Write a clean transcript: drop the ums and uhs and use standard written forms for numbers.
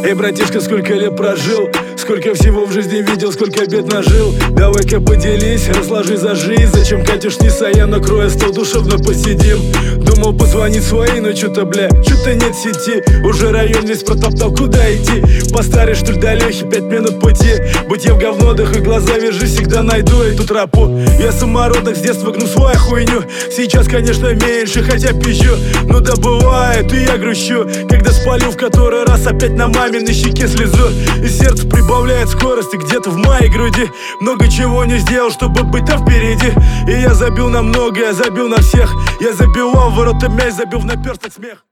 Эй, братишка, сколько лет прожил, сколько всего в жизни видел, сколько бед нажил. Давай-ка поделись, разложи за жизнь. Зачем катишь ниса, я накрою стол, душевно посидим. Думал позвонить свои, но чё-то, бля, чё-то нет сети. Уже район весь протоптал, куда идти? По старой, что ли, до Лёхи, 5 минут пути. Будь я в говнодах и глаза вяжи, всегда найду эту тропу. Я самородок, с детства гну свою хуйню. Сейчас, конечно, меньше, хотя пищу. Но да бывает, и я грущу, когда спалю в который раз опять на маминой щеке слезу. И сердце прибавляет скорости где-то в моей груди. Много чего не сделал, чтобы быть там впереди. И я забил на многое, забил на всех. Я забивал в ворота мяч, забил в наперсток смех.